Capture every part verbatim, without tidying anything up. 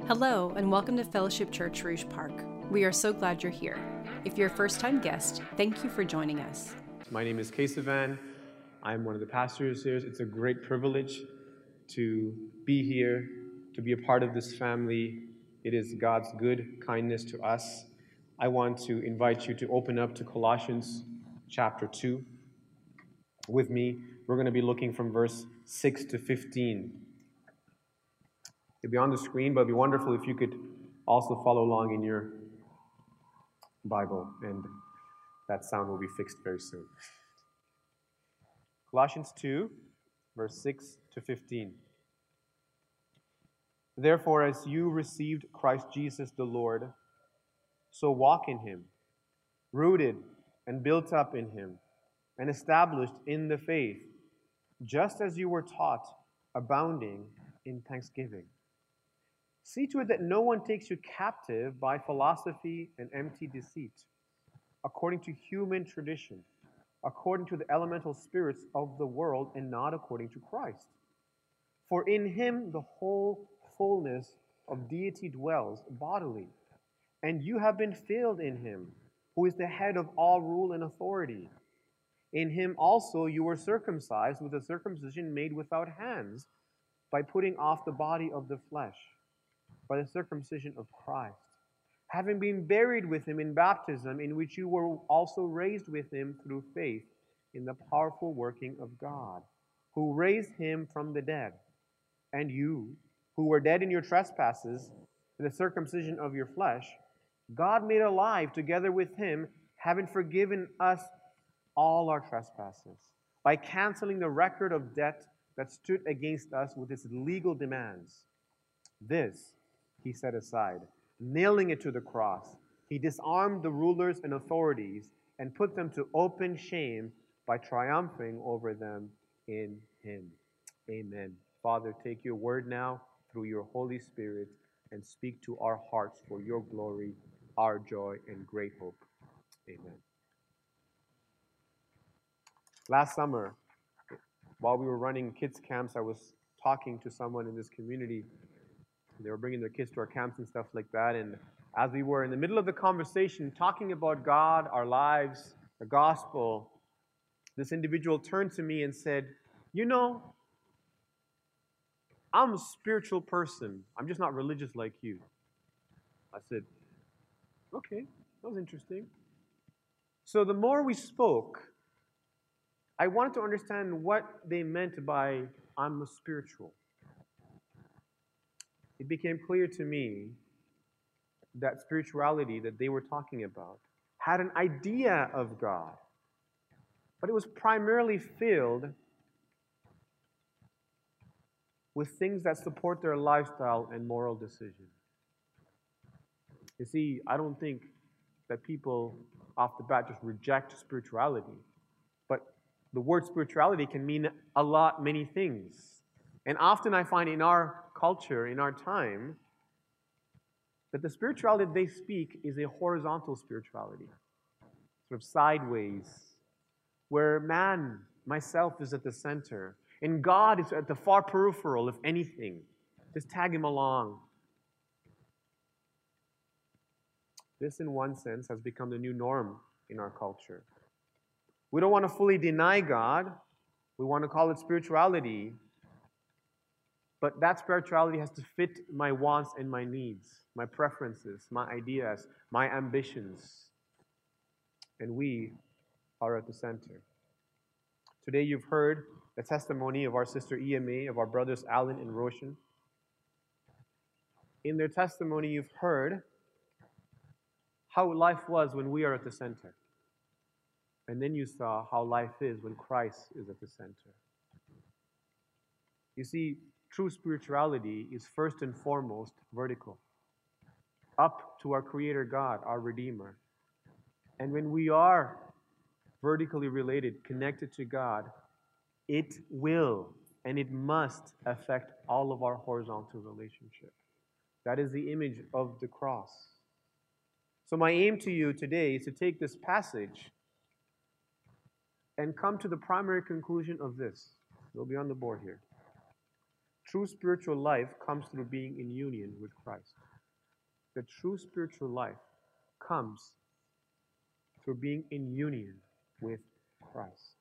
Hello, and welcome to Fellowship Church Rouge Park. We are so glad you're here. If you're a first-time guest, thank you for joining us. My name is Kesavan. I'm one of the pastors here. It's a great privilege to be here, to be a part of this family. It is God's good kindness to us. I want to invite you to open up to Colossians chapter two with me. We're going to be looking from verse six to fifteen. It'll be on the screen, but it'd be wonderful if you could also follow along in your Bible, and that sound will be fixed very soon. Colossians two, verse six to fifteen. Therefore, as you received Christ Jesus the Lord, so walk in him, rooted and built up in him, and established in the faith, just as you were taught, abounding in thanksgiving. See to it that no one takes you captive by philosophy and empty deceit, according to human tradition, according to the elemental spirits of the world, and not according to Christ. For in him the whole fullness of deity dwells bodily, and you have been filled in him, who is the head of all rule and authority. In him also you were circumcised with a circumcision made without hands, by putting off the body of the flesh, by the circumcision of Christ, having been buried with him in baptism, in which you were also raised with him through faith in the powerful working of God, who raised him from the dead. And you, who were dead in your trespasses and the circumcision of your flesh, God made alive together with him, having forgiven us all our trespasses, by canceling the record of debt that stood against us with its legal demands. This he set aside, nailing it to the cross. He disarmed the rulers and authorities and put them to open shame by triumphing over them in him. Amen. Father, take your word now through your Holy Spirit and speak to our hearts for your glory, our joy, and great hope. Amen. Last summer, while we were running kids' camps, I was talking to someone in this community. They were bringing their kids to our camps and stuff like that. And as we were in the middle of the conversation, talking about God, our lives, the gospel, this individual turned to me and said, you know, I'm a spiritual person. I'm just not religious like you. I said, okay, that was interesting. So the more we spoke, I wanted to understand what they meant by I'm a spiritual. It became clear to me that spirituality that they were talking about had an idea of God, but it was primarily filled with things that support their lifestyle and moral decision. You see, I don't think that people off the bat just reject spirituality, but the word spirituality can mean a lot, many things. And often I find in our culture, in our time, that the spirituality they speak is a horizontal spirituality, sort of sideways, where man, myself, is at the center, and God is at the far peripheral, if anything. Just tag him along. This, in one sense, has become the new norm in our culture. We don't want to fully deny God. We want to call it spirituality. But that spirituality has to fit my wants and my needs, my preferences, my ideas, my ambitions. And we are at the center. Today you've heard the testimony of our sister E M A, of our brothers Alan and Roshan. In their testimony you've heard how life was when we are at the center. And then you saw how life is when Christ is at the center. You see, true spirituality is first and foremost vertical, up to our Creator God, our Redeemer. And when we are vertically related, connected to God, it will and it must affect all of our horizontal relationships. That is the image of the cross. So my aim to you today is to take this passage and come to the primary conclusion of this. It'll be on the board here. True spiritual life comes through being in union with Christ. The true spiritual life comes through being in union with Christ.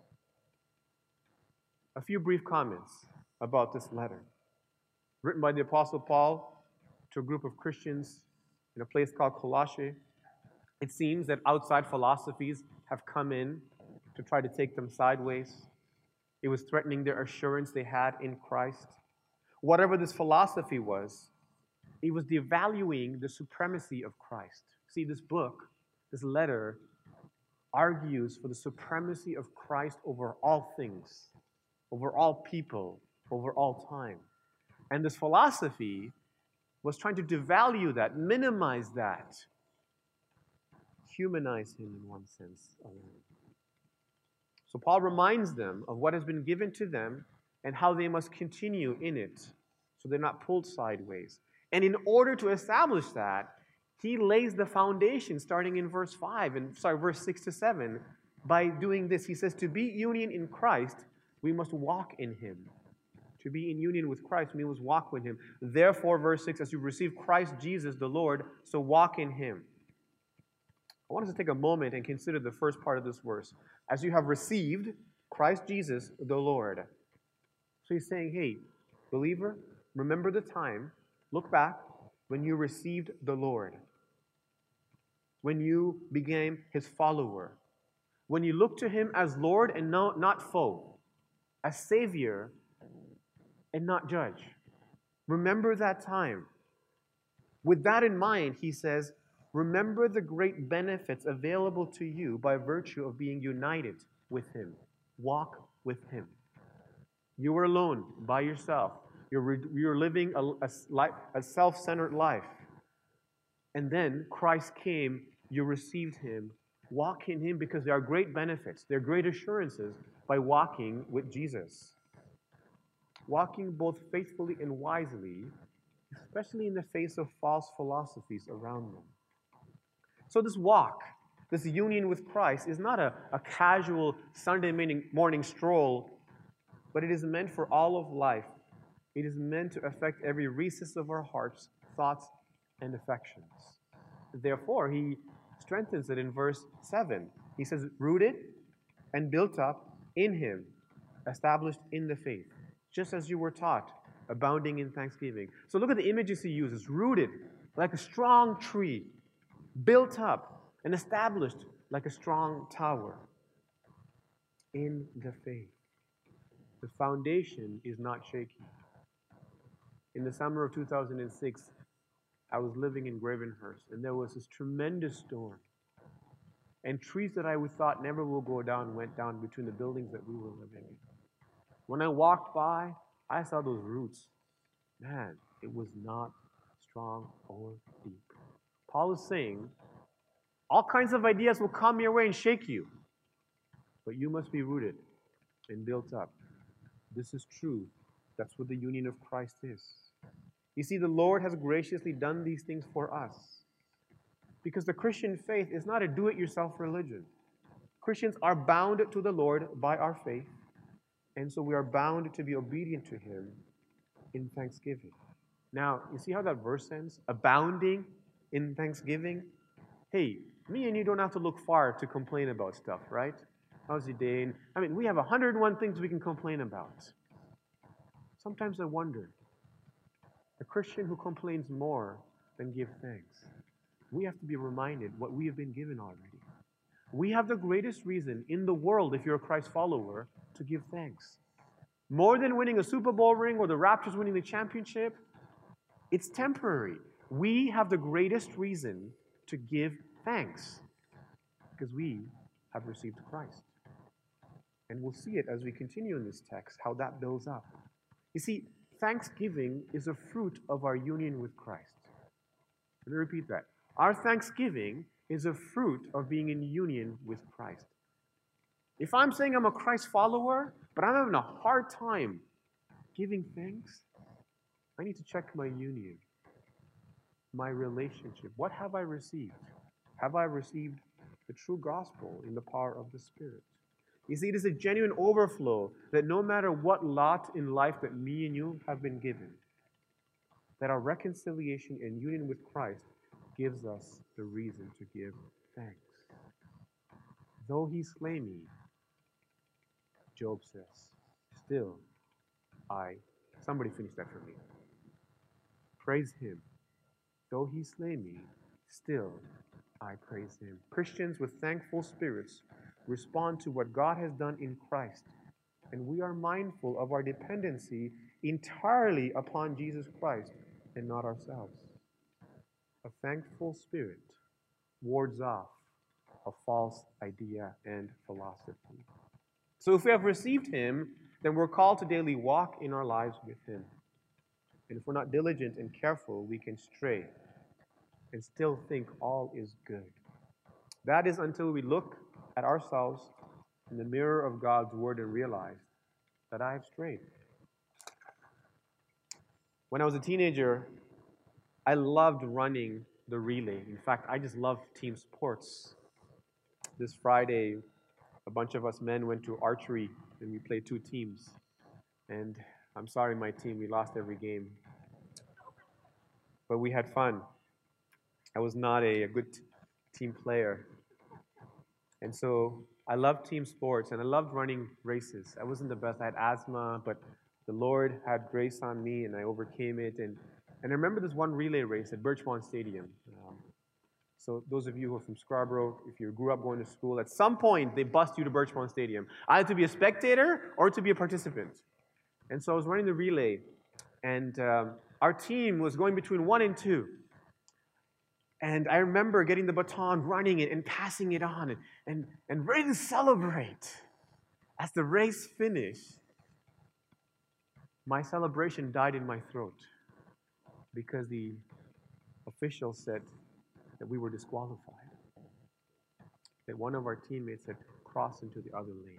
A few brief comments about this letter. Written by the Apostle Paul to a group of Christians in a place called Colossae. It seems that outside philosophies have come in to try to take them sideways. It was threatening their assurance they had in Christ. Whatever this philosophy was, it was devaluing the supremacy of Christ. See, this book, this letter, argues for the supremacy of Christ over all things, over all people, over all time. And this philosophy was trying to devalue that, minimize that, humanize him in one sense alone. So Paul reminds them of what has been given to them and how they must continue in it so they're not pulled sideways. And in order to establish that, he lays the foundation starting in verse five and sorry, verse six to seven. By doing this, he says, to be union in Christ, we must walk in him. To be in union with Christ, we must walk with him. Therefore, verse six, as you receive Christ Jesus the Lord, so walk in him. I want us to take a moment and consider the first part of this verse. As you have received Christ Jesus the Lord. So he's saying, hey, believer, remember the time, look back when you received the Lord, when you became his follower, when you looked to him as Lord and no, not foe, as Savior and not judge. Remember that time. With that in mind, he says, remember the great benefits available to you by virtue of being united with him. Walk with him. You were alone, by yourself. You're, you're living a, a, a self-centered life. And then Christ came, you received him. Walk in him because there are great benefits, there are great assurances by walking with Jesus. Walking both faithfully and wisely, especially in the face of false philosophies around them. So this walk, this union with Christ, is not a, a casual Sunday morning, morning stroll, but it is meant for all of life. It is meant to affect every recess of our hearts, thoughts, and affections. Therefore, he strengthens it in verse seven. He says, rooted and built up in him, established in the faith, just as you were taught, abounding in thanksgiving. So look at the images he uses. Rooted like a strong tree, built up and established like a strong tower in the faith. The foundation is not shaky. In the summer of two thousand six, I was living in Gravenhurst, and there was this tremendous storm. And trees that I thought never will go down went down between the buildings that we were living in. When I walked by, I saw those roots. Man, it was not strong or deep. Paul is saying, all kinds of ideas will come your way and shake you, but you must be rooted and built up. This is true. That's what the union of Christ is. You see, the Lord has graciously done these things for us. Because the Christian faith is not a do-it-yourself religion. Christians are bound to the Lord by our faith, and so we are bound to be obedient to him in thanksgiving. Now, you see how that verse ends? Abounding in thanksgiving. Hey, me and you don't have to look far to complain about stuff, right? How's your day? I mean, we have one hundred one things we can complain about. Sometimes I wonder, a Christian who complains more than gives thanks. We have to be reminded what we have been given already. We have the greatest reason in the world, if you're a Christ follower, to give thanks. More than winning a Super Bowl ring or the Raptors winning the championship, it's temporary. We have the greatest reason to give thanks because we have received Christ. And we'll see it as we continue in this text, how that builds up. You see, thanksgiving is a fruit of our union with Christ. Let me repeat that. Our thanksgiving is a fruit of being in union with Christ. If I'm saying I'm a Christ follower, but I'm having a hard time giving thanks, I need to check my union, my relationship. What have I received? Have I received the true gospel in the power of the Spirit? You see, it is a genuine overflow that no matter what lot in life that me and you have been given, that our reconciliation and union with Christ gives us the reason to give thanks. Though he slay me, Job says, still I, somebody finish that for me. Praise him. Though he slay me, still I praise him. Christians with thankful spirits respond to what God has done in Christ, and we are mindful of our dependency entirely upon Jesus Christ and not ourselves. A thankful spirit wards off a false idea and philosophy. So if we have received him, then we're called to daily walk in our lives with him. And if we're not diligent and careful, we can stray and still think all is good. That is until we look at ourselves in the mirror of God's word and realize that I have strayed. When I was a teenager, I loved running the relay. In fact, I just loved team sports. This Friday, a bunch of us men went to archery and we played two teams. And I'm sorry, my team, we lost every game. But we had fun. I was not a, a good t- team player. And so I loved team sports and I loved running races. I wasn't the best. I had asthma, but the Lord had grace on me and I overcame it. And, and I remember this one relay race at Birchmont Stadium. Um, so those of you who are from Scarborough, if you grew up going to school, at some point they bust you to Birchmont Stadium, either to be a spectator or to be a participant. And so I was running the relay, and um, our team was going between one and two. And I remember getting the baton, running it, and passing it on, and, and, and ready to celebrate. As the race finished, my celebration died in my throat because the official said that we were disqualified, that one of our teammates had crossed into the other lane,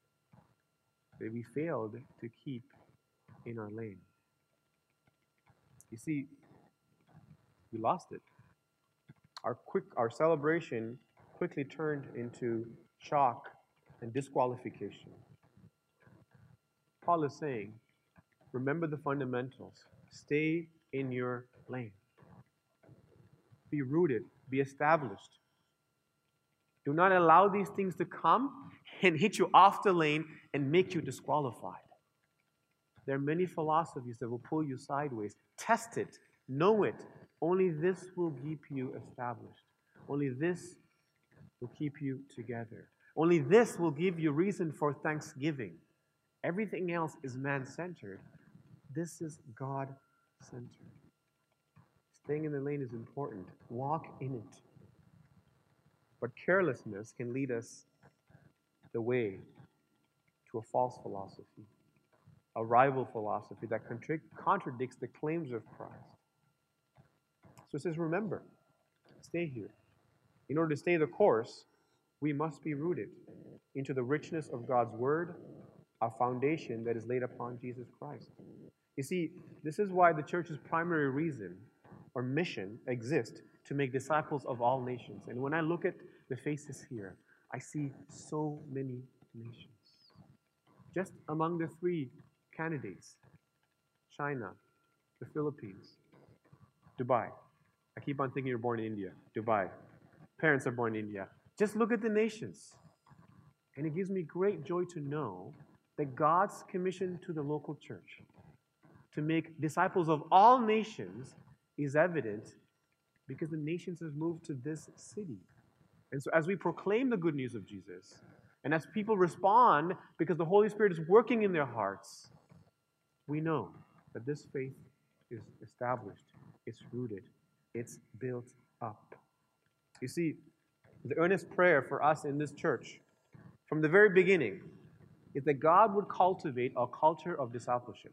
that we failed to keep in our lane. You see, we lost it. Our quick, our celebration quickly turned into shock and disqualification. Paul is saying, remember the fundamentals. Stay in your lane. Be rooted. Be established. Do not allow these things to come and hit you off the lane and make you disqualified. There are many philosophies that will pull you sideways. Test it. Know it. Only this will keep you established. Only this will keep you together. Only this will give you reason for thanksgiving. Everything else is man-centered. This is God-centered. Staying in the lane is important. Walk in it. But carelessness can lead us the way to a false philosophy, a rival philosophy that contra- contradicts the claims of Christ. So it says, remember, stay here. In order to stay the course, we must be rooted into the richness of God's word, a foundation that is laid upon Jesus Christ. You see, this is why the church's primary reason or mission exists, to make disciples of all nations. And when I look at the faces here, I see so many nations. Just among the three candidates, China, the Philippines, Dubai. I keep on thinking you're born in India. Dubai. Parents are born in India. Just look at the nations. And it gives me great joy to know that God's commission to the local church to make disciples of all nations is evident because the nations have moved to this city. And so as we proclaim the good news of Jesus, and as people respond because the Holy Spirit is working in their hearts, we know that this faith is established, it's rooted, it's built up. You see, the earnest prayer for us in this church from the very beginning is that God would cultivate a culture of discipleship.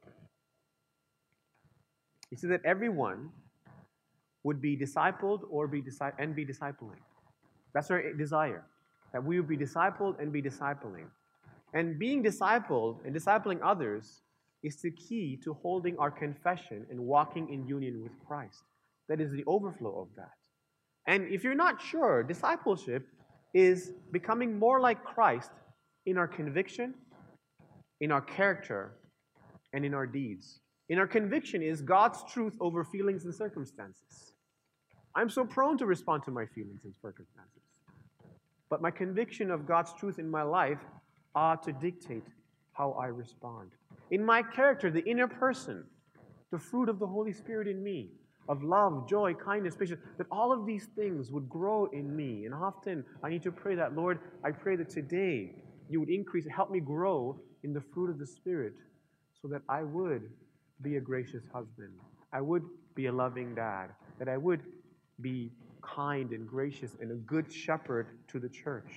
You see, that everyone would be discipled or be disci- and be discipling. That's our desire, that we would be discipled and be discipling. And being discipled and discipling others is the key to holding our confession and walking in union with Christ. That is the overflow of that. And if you're not sure, discipleship is becoming more like Christ in our conviction, in our character, and in our deeds. In our conviction is God's truth over feelings and circumstances. I'm so prone to respond to my feelings and circumstances. But my conviction of God's truth in my life ought to dictate how I respond. In my character, the inner person, the fruit of the Holy Spirit in me, of love, joy, kindness, patience, that all of these things would grow in me. And often I need to pray that, Lord, I pray that today you would increase, help me grow in the fruit of the Spirit so that I would be a gracious husband. I would be a loving dad. That I would be kind and gracious and a good shepherd to the church.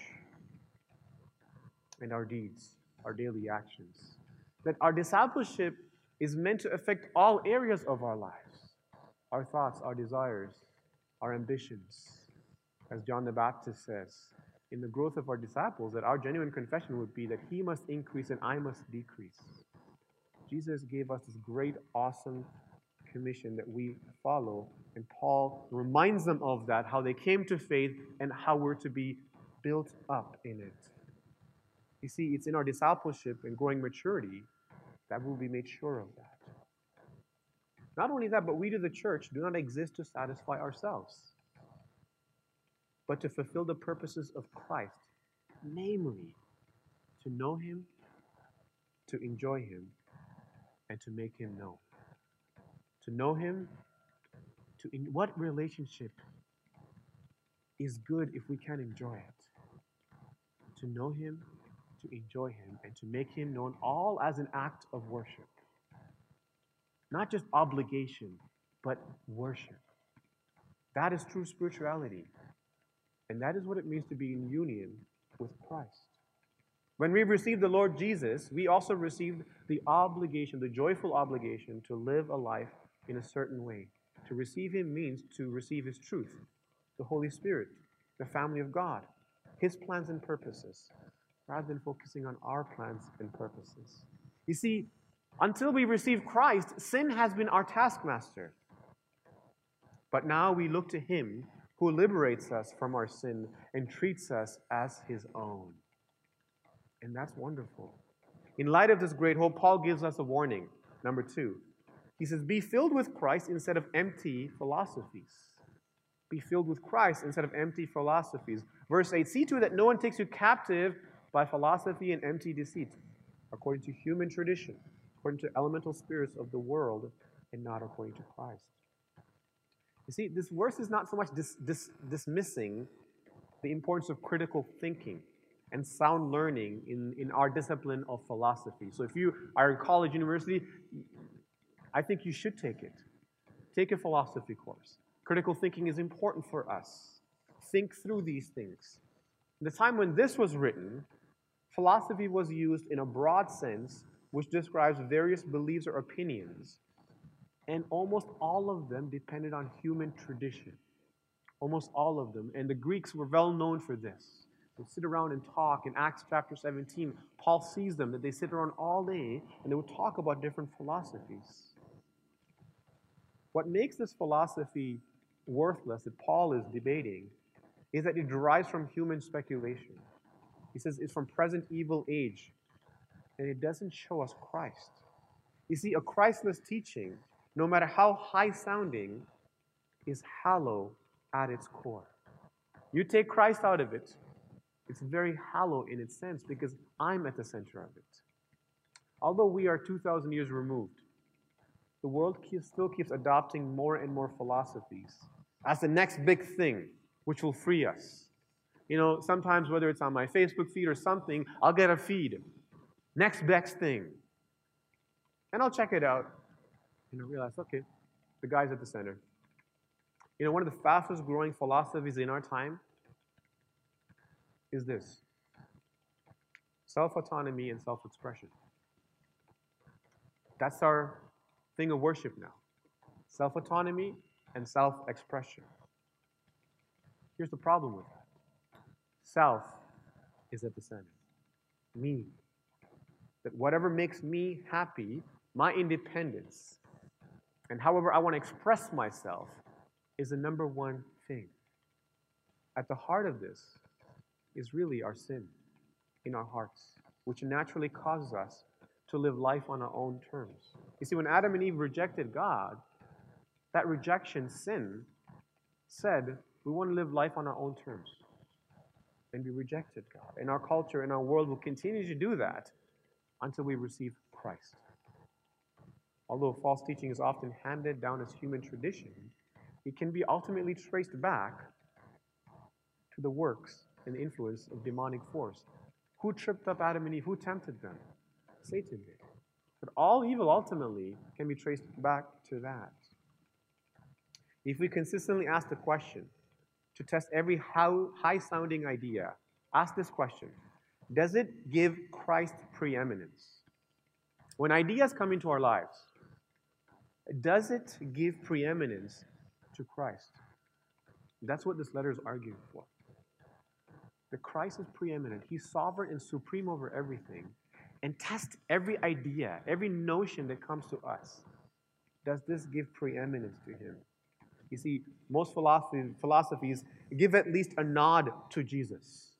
And our deeds, our daily actions. That our discipleship is meant to affect all areas of our lives. Our thoughts, our desires, our ambitions. As John the Baptist says, in the growth of our disciples, that our genuine confession would be that he must increase and I must decrease. Jesus gave us this great, awesome commission that we follow, and Paul reminds them of that, how they came to faith and how we're to be built up in it. You see, it's in our discipleship and growing maturity that we'll be made sure of that. Not only that, but we, to the church, do not exist to satisfy ourselves, but to fulfill the purposes of Christ, namely, to know him, to enjoy him, and to make him known. To know him, to in what relationship is good if we can enjoy it? To know him, to enjoy him, and to make him known, all as an act of worship. Not just obligation, but worship. That is true spirituality. And that is what it means to be in union with Christ. When we received the Lord Jesus, we also received the obligation, the joyful obligation to live a life in a certain way. To receive him means to receive his truth, the Holy Spirit, the family of God, his plans and purposes, rather than focusing on our plans and purposes. You see, until we receive Christ, sin has been our taskmaster. But now we look to him who liberates us from our sin and treats us as his own. And that's wonderful. In light of this great hope, Paul gives us a warning. Number two, he says, be filled with Christ instead of empty philosophies. Be filled with Christ instead of empty philosophies. Verse eight, see to it that no one takes you captive by philosophy and empty deceit, according to human tradition, according to elemental spirits of the world, and not according to Christ. You see, this verse is not so much dis- dis- dismissing the importance of critical thinking and sound learning in, in our discipline of philosophy. So if you are in college, university, I think you should take it. Take a philosophy course. Critical thinking is important for us. Think through these things. In the time when this was written, philosophy was used in a broad sense, which describes various beliefs or opinions, and almost all of them depended on human tradition. Almost all of them. And the Greeks were well known for this. They would sit around and talk. In Acts chapter seventeen, Paul sees them, that they sit around all day, and they would talk about different philosophies. What makes this philosophy worthless that Paul is debating is that it derives from human speculation. He says it's from present evil age, and it doesn't show us Christ. You see, a Christless teaching, no matter how high-sounding, is hollow at its core. You take Christ out of it, it's very hollow in its sense because I'm at the center of it. Although we are two thousand years removed, the world keeps, still keeps adopting more and more philosophies as the next big thing, which will free us. You know, sometimes whether it's on my Facebook feed or something, I'll get a feed. Next best thing. And I'll check it out. And I realize, okay, the guy's at the center. You know, one of the fastest growing philosophies in our time is this: self-autonomy and self-expression. That's our thing of worship now. Self-autonomy and self-expression. Here's the problem with that. Self is at the center. Me. That whatever makes me happy, my independence, and however I want to express myself is the number one thing. At the heart of this is really our sin. in our hearts, which naturally causes us to live life on our own terms. You see, when Adam and Eve rejected God, that rejection, sin, said we want to live life on our own terms. And we rejected God. And our culture and our world will continue to do that until we receive Christ. Although false teaching is often handed down as human tradition, it can be ultimately traced back to the works and the influence of demonic force. Who tripped up Adam and Eve? Who tempted them? Satan did. But all evil ultimately can be traced back to that. If we consistently ask the question to test every high-sounding idea, ask this question: does it give Christ preeminence? When ideas come into our lives, does it give preeminence to Christ? That's what this letter is arguing for. That Christ is preeminent. He's sovereign and supreme over everything. And test every idea, every notion that comes to us. Does this give preeminence to him? You see, most philosophies, philosophies give at least a nod to Jesus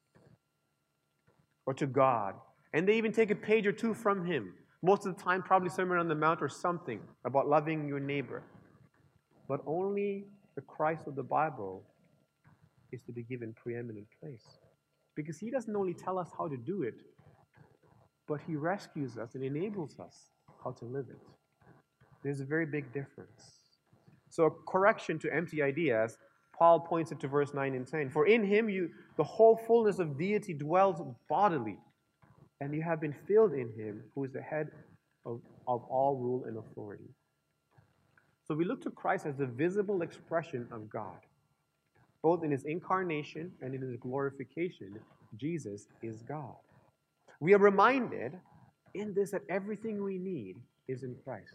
or to God. And they even take a page or two from him. Most of the time, probably Sermon on the Mount or something about loving your neighbor. But only the Christ of the Bible is to be given preeminent place. Because he doesn't only tell us how to do it, but he rescues us and enables us how to live it. There's a very big difference. So a correction to empty ideas, Paul points it to verse nine and ten. For in him you the whole fullness of deity dwells bodily, and you have been filled in him who is the head of, of all rule and authority. So we look to Christ as the visible expression of God. Both in his incarnation and in his glorification, Jesus is God. We are reminded in this that everything we need is in Christ.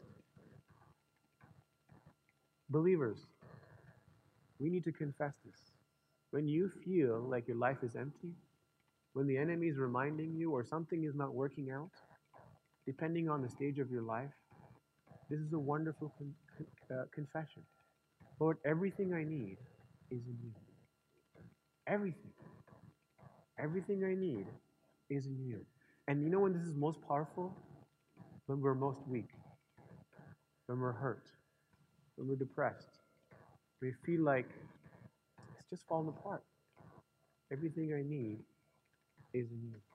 Believers, we need to confess this. When you feel like your life is empty, when the enemy is reminding you or something is not working out, depending on the stage of your life, this is a wonderful con- con- uh, confession. Lord, everything I need is in you. Everything. Everything I need is in you. And you know when this is most powerful? When we're most weak. When we're hurt. When we're depressed. We feel like it's just falling apart. Everything I need is in you.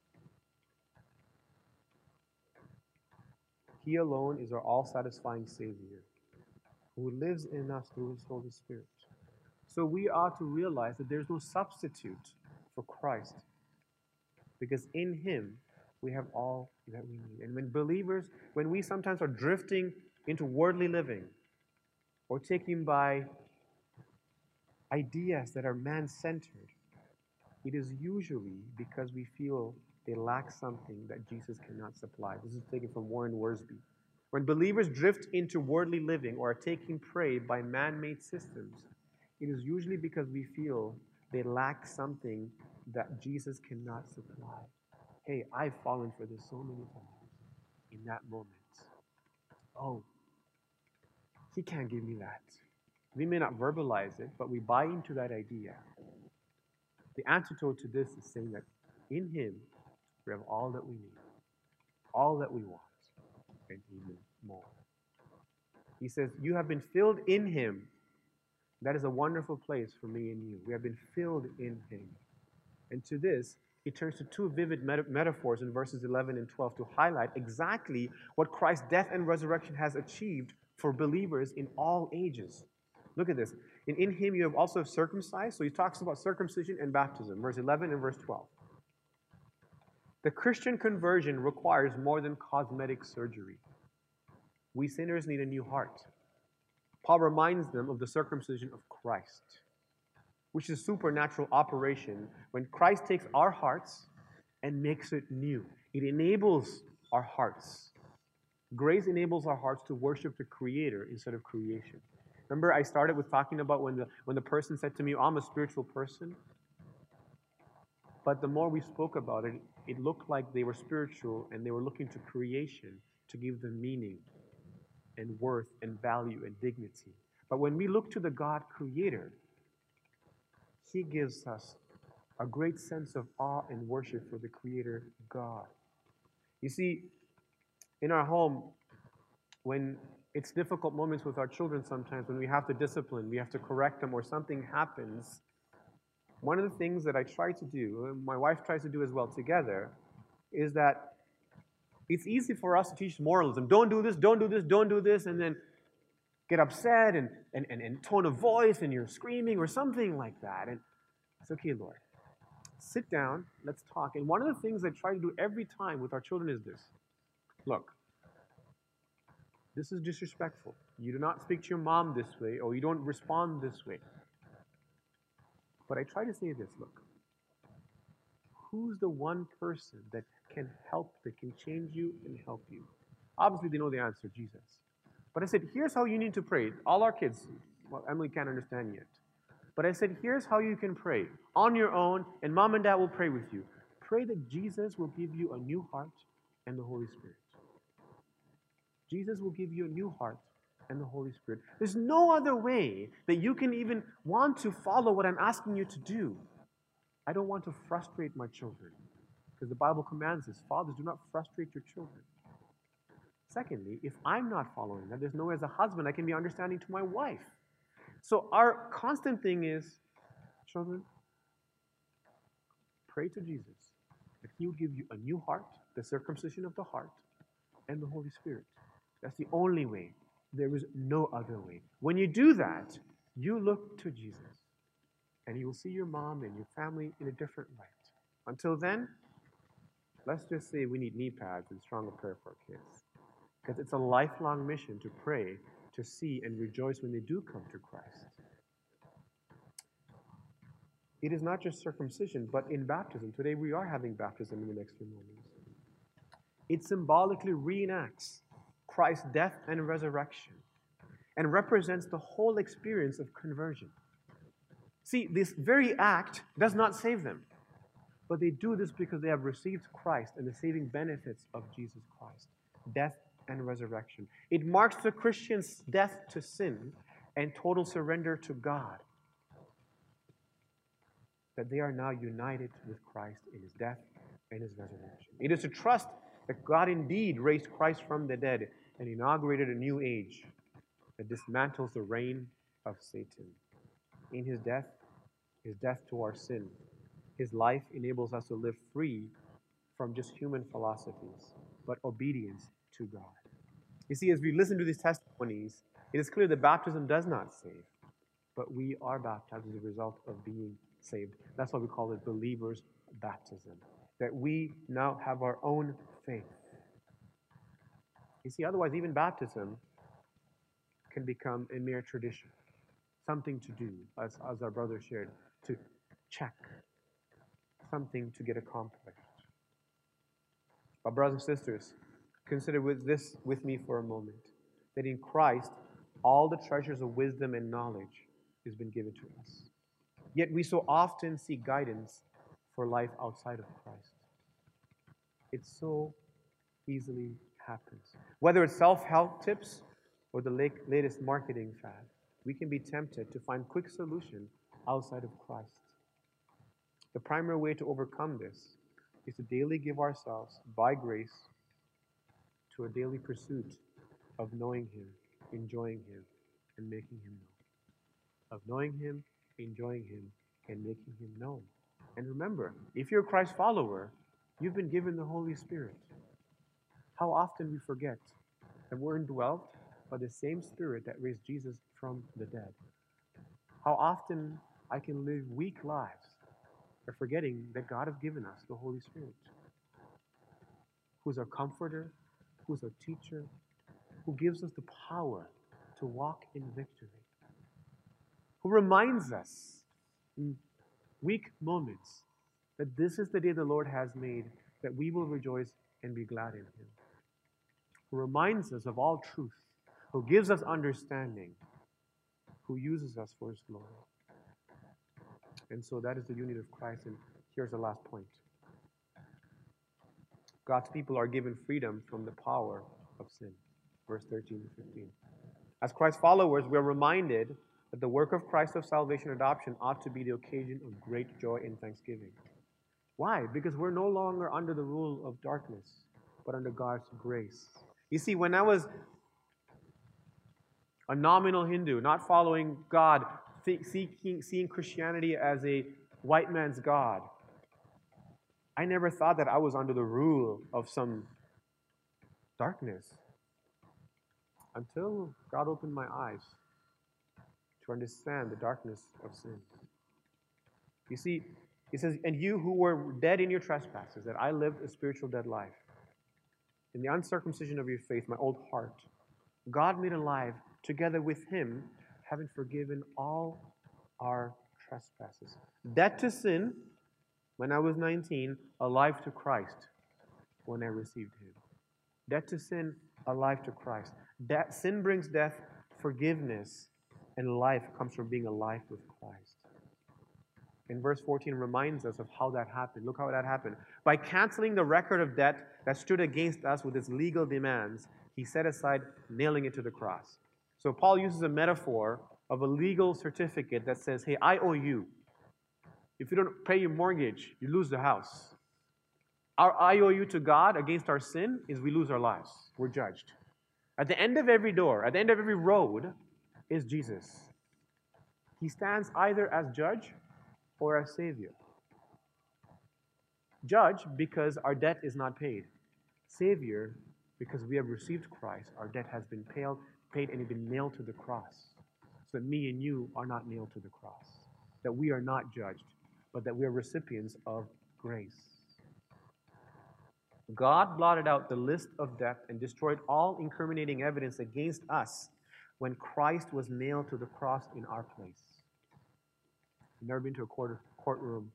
He alone is our all-satisfying Savior, who lives in us through his Holy Spirit. So we ought to realize that there's no substitute for Christ, because in him we have all that we need. And when believers, when we sometimes are drifting into worldly living or taken by ideas that are man-centered, it is usually because we feel they lack something that Jesus cannot supply. This is taken from Warren Wiersbe. When believers drift into worldly living or are taken prey by man-made systems, it is usually because we feel they lack something that Jesus cannot supply. Hey, I've fallen for this so many times in that moment. Oh, he can't give me that. We may not verbalize it, but we buy into that idea. The antidote to this is saying that in him we have all that we need, all that we want, and even more. He says, you have been filled in him. That is a wonderful place for me and you. We have been filled in him. And to this, he turns to two vivid meta- metaphors in verses eleven and twelve to highlight exactly what Christ's death and resurrection has achieved for believers in all ages. Look at this. And in him you have also circumcised. So he talks about circumcision and baptism, verse eleven and verse twelve. The Christian conversion requires more than cosmetic surgery. We sinners need a new heart. Paul reminds them of the circumcision of Christ, which is a supernatural operation when Christ takes our hearts and makes it new. It enables our hearts. Grace enables our hearts to worship the Creator instead of creation. Remember, I started with talking about when the, when the person said to me, I'm a spiritual person. But the more we spoke about it, it looked like they were spiritual and they were looking to creation to give them meaning and worth and value and dignity. But when we look to the God Creator, he gives us a great sense of awe and worship for the Creator God. You see, in our home, when it's difficult moments with our children sometimes, when we have to discipline, we have to correct them, or something happens, one of the things that I try to do, and my wife tries to do as well together, is that it's easy for us to teach moralism. Don't do this, don't do this, don't do this, and then get upset and, and, and, and tone of voice, and you're screaming or something like that. And it's okay, Lord. Sit down, let's talk. And one of the things I try to do every time with our children is this. Look, this is disrespectful. You do not speak to your mom this way, or you don't respond this way. But I try to say this, look. Who's the one person that can help, that can change you and help you? Obviously, they know the answer, Jesus. But I said, here's how you need to pray. All our kids, well, Emily can't understand yet. But I said, here's how you can pray on your own, and mom and dad will pray with you. Pray that Jesus will give you a new heart and the Holy Spirit. Jesus will give you a new heart and the Holy Spirit. There's no other way that you can even want to follow what I'm asking you to do. I don't want to frustrate my children, because the Bible commands us, fathers, do not frustrate your children. Secondly, if I'm not following that, there's no way as a husband I can be understanding to my wife. So our constant thing is, children, pray to Jesus that He will give you a new heart, the circumcision of the heart, and the Holy Spirit. That's the only way. There is no other way. When you do that, you look to Jesus, and you will see your mom and your family in a different light. Until then, let's just say we need knee pads and stronger prayer for our kids. Because it's a lifelong mission to pray, to see, and rejoice when they do come to Christ. It is not just circumcision, but in baptism. Today we are having baptism in the next few moments. It symbolically reenacts Christ's death and resurrection and represents the whole experience of conversion. See, this very act does not save them, but they do this because they have received Christ and the saving benefits of Jesus Christ, death and resurrection. It marks the Christian's death to sin and total surrender to God, that they are now united with Christ in His death and His resurrection. It is to trust that God indeed raised Christ from the dead and inaugurated a new age that dismantles the reign of Satan. In His death, His death to our sin, His life enables us to live free from just human philosophies, but obedience to God. You see, as we listen to these testimonies, it is clear that baptism does not save, but we are baptized as a result of being saved. That's why we call it believer's baptism, that we now have our own faith. You see, otherwise, even baptism can become a mere tradition, something to do, as, as our brother shared, to check, something to get accomplished. But brothers and sisters, consider with this with me for a moment, that in Christ, all the treasures of wisdom and knowledge has been given to us. Yet we so often seek guidance for life outside of Christ. It so easily happens. Whether it's self-help tips or the latest marketing fad, we can be tempted to find quick solution outside of Christ. The primary way to overcome this is to daily give ourselves, by grace, to a daily pursuit of knowing Him, enjoying Him, and making Him known. Of knowing Him, enjoying Him, and making Him known. And remember, if you're a Christ follower, you've been given the Holy Spirit. How often we forget that we're indwelt by the same Spirit that raised Jesus from the dead. How often I can live weak lives by forgetting that God has given us the Holy Spirit, who's our comforter, who's our teacher, who gives us the power to walk in victory, who reminds us in weak moments that this is the day the Lord has made, that we will rejoice and be glad in Him, who reminds us of all truth, who gives us understanding, who uses us for His glory. And so that is the unity of Christ. And here's the last point. God's people are given freedom from the power of sin. Verse thirteen to fifteen. As Christ's followers, we are reminded that the work of Christ of salvation adoption ought to be the occasion of great joy and thanksgiving. Why? Because we're no longer under the rule of darkness, but under God's grace. You see, when I was a nominal Hindu, not following God, seeking, seeing Christianity as a white man's God, I never thought that I was under the rule of some darkness until God opened my eyes to understand the darkness of sin. You see, he says, and you who were dead in your trespasses, that I lived a spiritual dead life. In the uncircumcision of your faith, my old heart, God made alive together with him, having forgiven all our trespasses. Dead to sin when I was nineteen, alive to Christ when I received him. Dead to sin, alive to Christ. That sin brings death, forgiveness, and life comes from being alive with Christ. And verse fourteen reminds us of how that happened. Look how that happened. By canceling the record of debt that stood against us with its legal demands, he set aside, nailing it to the cross. So Paul uses a metaphor of a legal certificate that says, hey, I owe you. If you don't pay your mortgage, you lose the house. Our I O U to God against our sin is we lose our lives. We're judged. At the end of every door, at the end of every road, is Jesus. He stands either as judge or as Savior. Judge, because our debt is not paid. Savior, because we have received Christ. Our debt has been paid, paid and it's been nailed to the cross. So that me and you are not nailed to the cross. That we are not judged, but that we are recipients of grace. God blotted out the list of debt and destroyed all incriminating evidence against us when Christ was nailed to the cross in our place. You've never been to a court, courtroom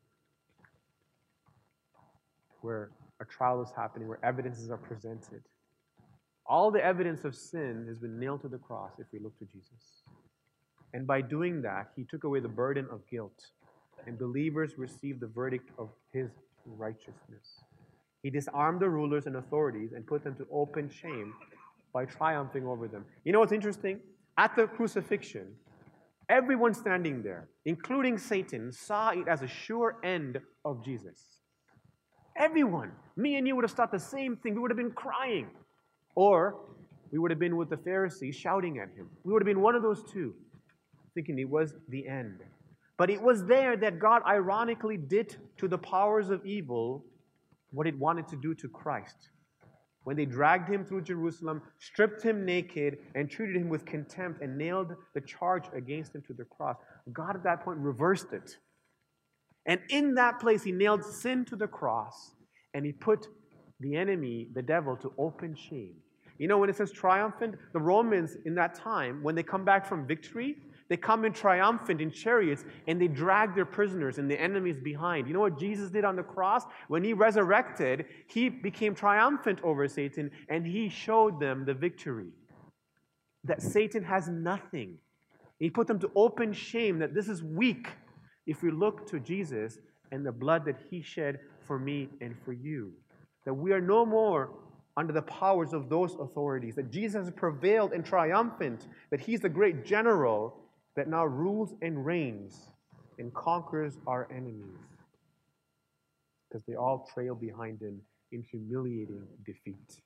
where a trial is happening, where evidences are presented. All the evidence of sin has been nailed to the cross if we look to Jesus. And by doing that, he took away the burden of guilt, and believers received the verdict of his righteousness. He disarmed the rulers and authorities and put them to open shame by triumphing over them. You know what's interesting? At the crucifixion, everyone standing there, including Satan, saw it as a sure end of Jesus. Everyone. Me and you would have thought the same thing. We would have been crying. Or we would have been with the Pharisees shouting at him. We would have been one of those two, thinking it was the end. But it was there that God ironically did to the powers of evil what it wanted to do to Christ. When they dragged him through Jerusalem, stripped him naked, and treated him with contempt, and nailed the charge against him to the cross, God at that point reversed it. And in that place, he nailed sin to the cross, and he put the enemy, the devil, to open shame. You know, when it says triumphant, the Romans in that time, when they come back from victory, they come in triumphant in chariots, and they drag their prisoners and the enemies behind. You know what Jesus did on the cross? When he resurrected, he became triumphant over Satan, and he showed them the victory. That Satan has nothing. He put them to open shame, that this is weak if we look to Jesus and the blood that he shed for me and for you. That we are no more under the powers of those authorities. That Jesus has prevailed and triumphant. That he's the great general that now rules and reigns and conquers our enemies. Because they all trail behind him in humiliating defeat.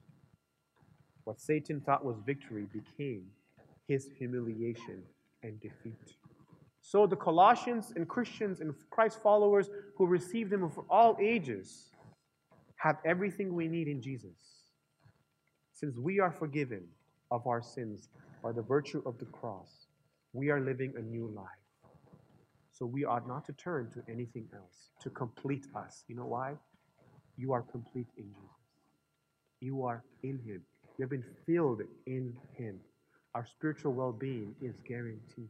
What Satan thought was victory became his humiliation and defeat. So the Colossians and Christians and Christ followers who received him for all ages have everything we need in Jesus. Since we are forgiven of our sins by the virtue of the cross, we are living a new life. So we ought not to turn to anything else to complete us. You know why? You are complete in Jesus. You are in him. You have been filled in him. Our spiritual well-being is guaranteed.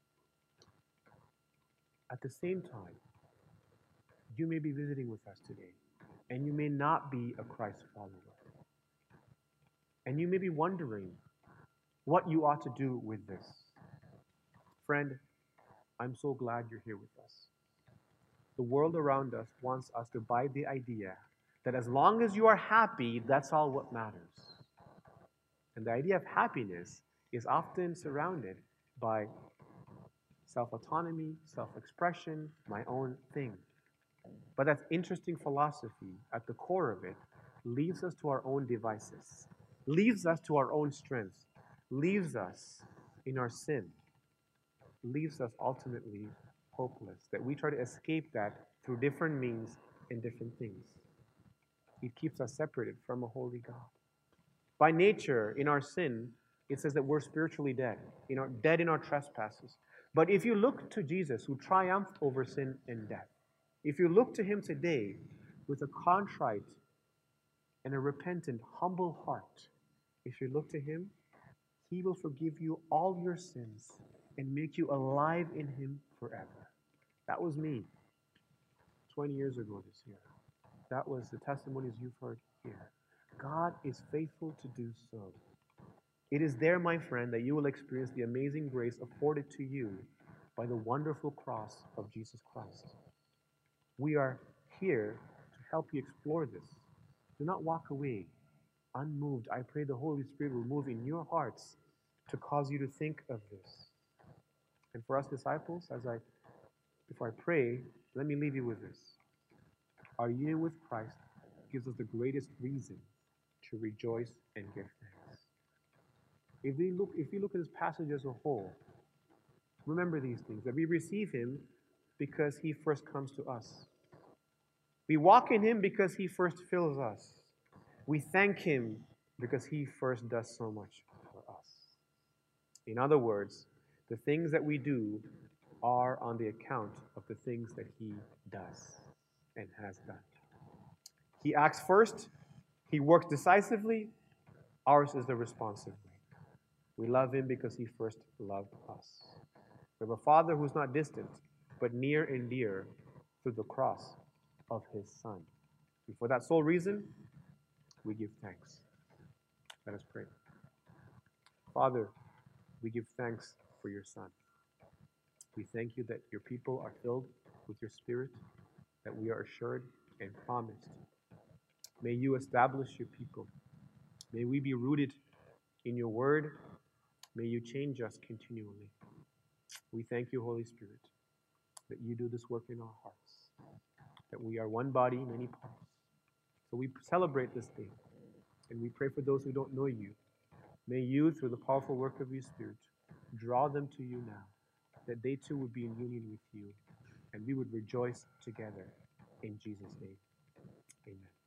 At the same time, you may be visiting with us today, and you may not be a Christ follower. And you may be wondering what you ought to do with this. Friend, I'm so glad you're here with us. The world around us wants us to buy the idea that as long as you are happy, that's all what matters. And the idea of happiness is often surrounded by self-autonomy, self-expression, my own thing. But that interesting philosophy, at the core of it, leaves us to our own devices, leaves us to our own strengths, leaves us in our sin, leaves us ultimately hopeless, that we try to escape that through different means and different things. It keeps us separated from a holy God. By nature, in our sin, it says that we're spiritually dead, you know, dead in our trespasses. But if you look to Jesus, who triumphed over sin and death, if you look to him today with a contrite and a repentant, humble heart, if you look to him, he will forgive you all your sins and make you alive in him forever. That was me twenty years ago this year. That was the testimonies you've heard here. God is faithful to do so. It is there, my friend, that you will experience the amazing grace afforded to you by the wonderful cross of Jesus Christ. We are here to help you explore this. Do not walk away unmoved. I pray the Holy Spirit will move in your hearts to cause you to think of this. And for us disciples, as I before I pray, let me leave you with this. Our union with Christ gives us the greatest reason to rejoice and give thanks. If we look, if you look at this passage as a whole, remember these things, that we receive him because he first comes to us. We walk in him because he first fills us. We thank him because he first does so much for us. In other words, the things that we do are on the account of the things that he does and has done. He acts first. He works decisively. Ours is the responsive way. We love him because he first loved us. We have a Father who's not distant, but near and dear through the cross of his Son. And for that sole reason, we give thanks. Let us pray. Father, we give thanks for your Son. We thank you that your people are filled with your Spirit, that we are assured and promised. May you establish your people. May we be rooted in your word. May you change us continually. We thank you, Holy Spirit, that you do this work in our hearts, that we are one body, many parts. So we celebrate this day, and we pray for those who don't know you. May you, through the powerful work of your Spirit, draw them to you now, that they too would be in union with you, and we would rejoice together. In Jesus' name, amen.